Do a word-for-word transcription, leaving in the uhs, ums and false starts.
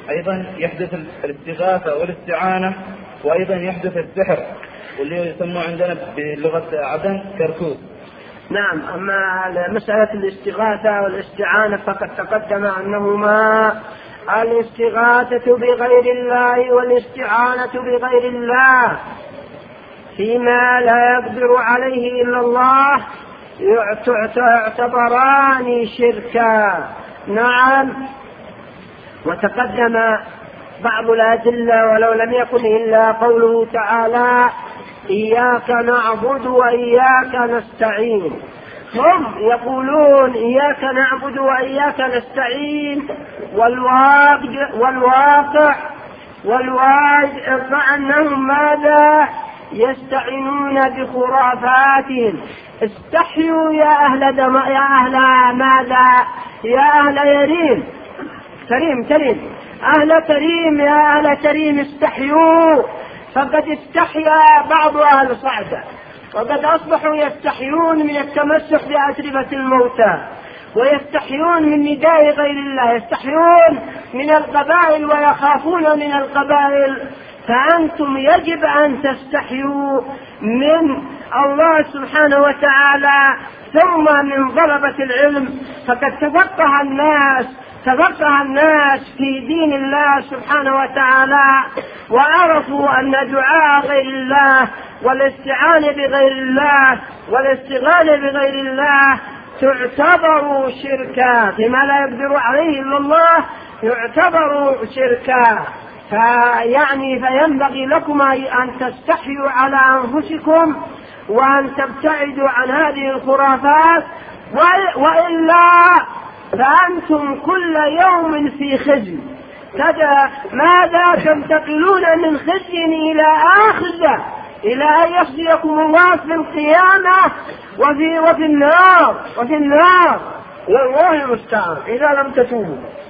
أيضا يحدث الاستغاثة والاستعانة، وأيضا يحدث السحر واللي يسموه عندنا بلغة عدن كركوس. نعم. أما مسألة الاستغاثة والاستعانة فقد تقدم أنهما الاستغاثة بغير الله والاستعانة بغير الله فيما لا يقدر عليه إلا الله يعتبران شركا. نعم. وتقدم بعض الأدلة ولو لم يكن إلا قوله تعالى إياك نعبد وإياك نستعين. هم يقولون إياك نعبد وإياك نستعين والواقع والواقع والواقع أنهم ماذا يستعينون بخرافاتهم. استحيوا يا أهل دم يا أهل ماذا يا أهل يريم كريم كريم أهل كريم يا أهل كريم استحيوا، فقد استحيا بعض أهل صعدة وقد أصبحوا يستحيون من التمسك بأتربة الموتى ويستحيون من نداء غير الله، يستحيون من القبائل ويخافون من القبائل. فأنتم يجب أن تستحيوا من الله سبحانه وتعالى ثم من ضربة العلم. فقد تفقه الناس تفقه الناس في دين الله سبحانه وتعالى وعرفوا أن دعاء غير الله والاستعانة بغير الله والاستغاثة بغير الله تعتبر شركا فيما لا يقدر عليه إلا الله، يعتبر شركا. فيعني فينبغي لكم أن تستحيوا على أنفسكم وأن تبتعدوا عن هذه الخرافات، وإلا فأنتم كل يوم في خزي. كذا ماذا تنتقلون من خزي إلى آخر إلى أن يخزيكم الله في القيامة وفي, وفي النار وفي النار والله المستعان إذا لم تتوبوا.